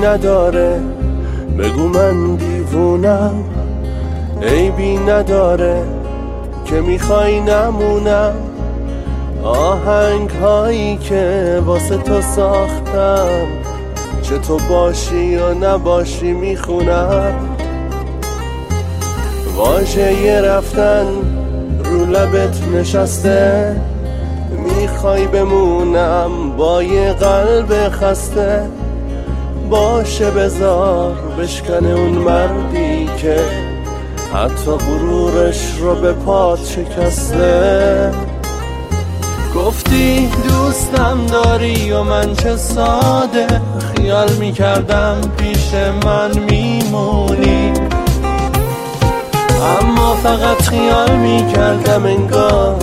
نداره، بگو من دیوونم. عیبی نداره که میخوای نمونم. آهنگ هایی که واسه تو ساختم، چه تو باشی یا نباشی میخونم. واژه رفتن رو لبت نشسته، میخوای بمونم با یه قلب خسته. باشه بذار بشکنه اون مردی که حتی غرورش رو به پات شکسته. گفتی دوستم داری و من چه ساده، خیال میکردم پیش من میمونی. اما فقط خیال میکردم انگار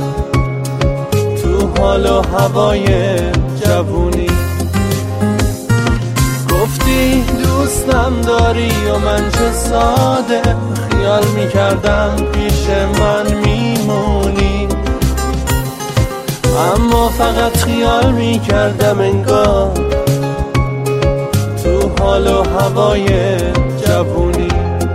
تو حال و هوای جوونی. گفتی دوستم داری و من چه ساده، خیال میکردم پیش من میمونی. اما فقط خیال میکردم انگار تو حال و هوای جوونی.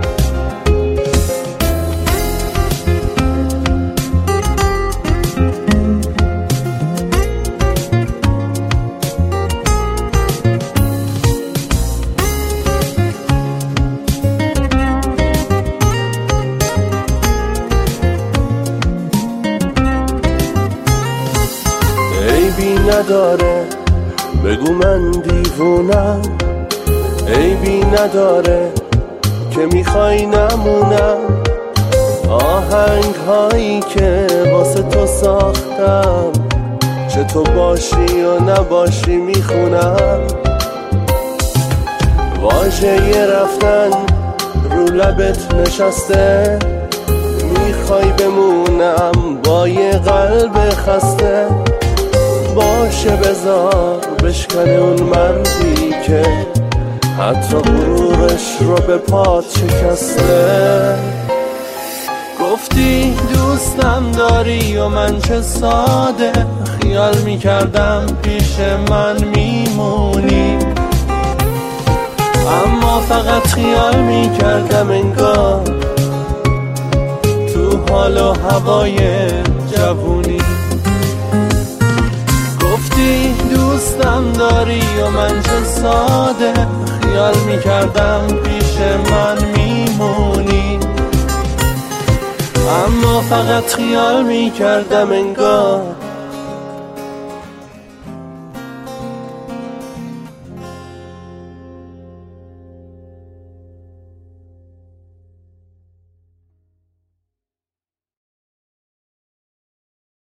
عیبی نداره، بگو من دیوونم. عیبی نداره که میخوای نمونم. آهنگ هایی که واسه تو ساختم، چه تو باشی یا نباشی میخونم. واژه رفتن رو لبت نشسته، میخوای بمونم با یه قلب خسته. باشه بذار بشکنه اون مردی که حتی غرورش رو به پات شکسته. گفتی دوستم داری و من چه ساده، خیال میکردم پیش من میمونی. اما فقط خیال میکردم انگار تو حال و هوای جوونی. گفتی دوستم داری و من چه ساده، خیال میکردم پیش من میمونی. اما فقط خیال میکردم انگار